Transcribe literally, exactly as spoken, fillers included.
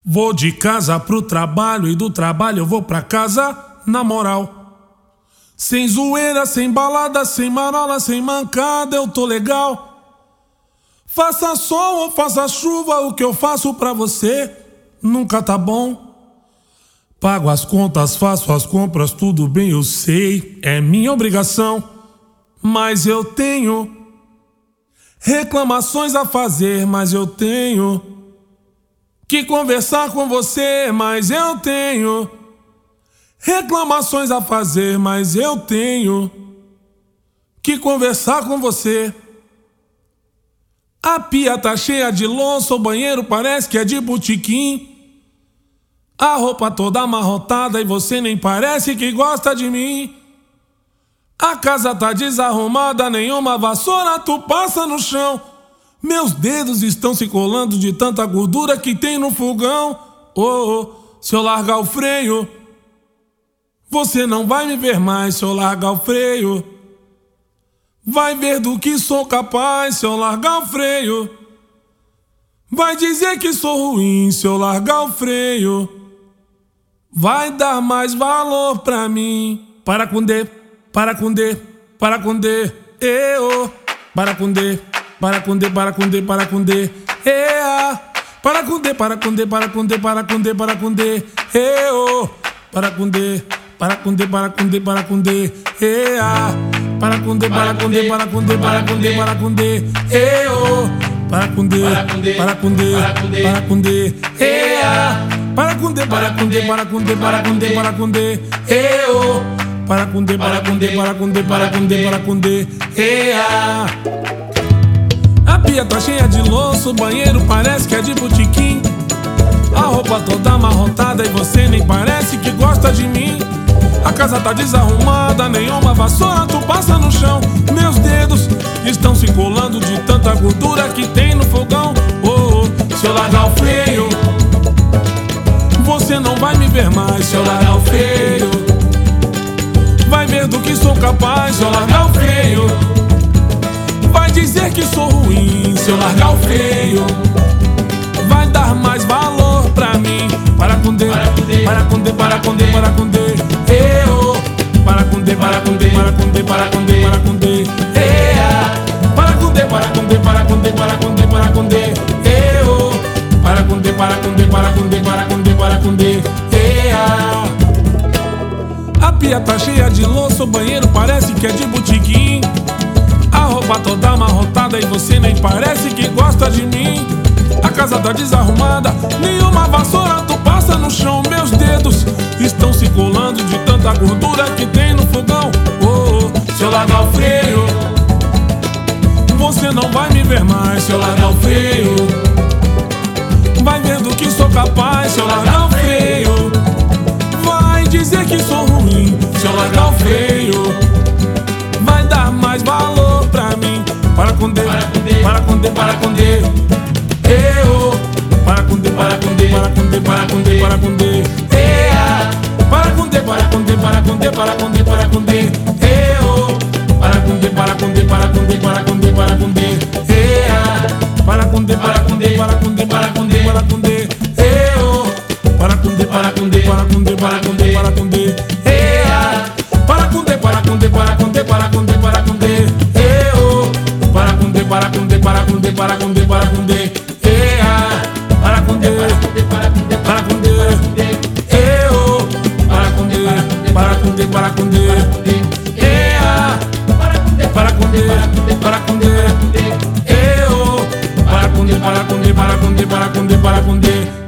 Vou de casa pro trabalho e do trabalho eu vou pra casa na moral. Sem zoeira, sem balada, sem marola, sem mancada, eu tô legal. Faça sol ou faça chuva, o que eu faço pra você nunca tá bom. Pago as contas, faço as compras, tudo bem, eu sei, é minha obrigação. Mas eu tenho reclamações a fazer, mas eu tenho que conversar com você, mas eu tenho reclamações a fazer, mas eu tenho que conversar com você. A pia tá cheia de louça, o banheiro parece que é de botequim. A roupa toda amarrotada e você nem parece que gosta de mim. A casa tá desarrumada, nenhuma vassoura tu passa no chão. Meus dedos estão se colando de tanta gordura que tem no fogão. Oh, oh, se eu largar o freio, você não vai me ver mais. Se eu largar o freio, vai ver do que sou capaz. Se eu largar o freio, vai dizer que sou ruim. Se eu largar o freio, vai dar mais valor pra mim. Para com D, para com D, para com D, eu. Para com D, para com D, para com D, para com D, ea. Para com D, para com D, para com D, para com D, para com D, eu. Para com D, para com D, para com D, para com D, ea. Para com D, para com D, para com D, para com D, para com D, eu. Para com D, para com D, para com D, ea. Para com D, para com D, para com D, para com D, para com D, eu. Para com D, para com D, para com D, para com D, para com D, ea. A pia tá cheia de louça, o banheiro parece que é de botequim. A roupa toda amarrotada e você nem parece que gosta de mim. A casa tá desarrumada, nenhuma vassoura tu passa no chão. Meus dedos estão se colando de tanta gordura que tem no fogão. Oh, oh, se eu largar o freio, você não vai me ver mais. Se eu largar o freio, vai ver do que sou capaz. Se eu largar o freio, vai dizer que sou ruim. Se eu largar o freio, vai dar mais valor pra mim. Para com D, para com D, para com D, para com D, eu. Para com D, para com D, para com D, para com D, para com D, ea. Para com D, para com D, para com D, para com D, para com D, eu. Para com D, para com D, para com D, para com D, para com D, ea. A pia tá cheia de louça, o banheiro parece que é de botequim. A roupa toda amarrotada e você nem parece que gosta de mim. A casa tá desarrumada, nenhuma vassoura tu passa no chão. Meus dedos estão se colando de tanta gordura que tem no fogão. Oh, oh, se eu largar o freio, você não vai me ver mais. Se eu largar o freio, vai ver do que sou capaz. Se eu largar o freio, vai dizer que sou ruim. Se eu largar o freio, vai dar mais valor pra mim. Para com D, para com D, para com D, eu. Para com D, para com D, para com D, para com D, para com D, ea. Para com D, para com D, para com D, para com D, para com D, eu. Para com D, para com D, para com D, para com D, para com D, ea. Para com D, para com D, para com D, para com D, para com D, eu. Para com D, para com D, para com D, para com D, para com D, ea. Para com D, para com D, para com D, para com D, para com D, eu. Para com D, para com D, para com D, para com D, para com D, ea. Para com D, para com D, para com D, eu. Para com D, para com D, para com D, ea. Para com D, para com D, eu. Para com D, para com D, para com D, para com D, para com D.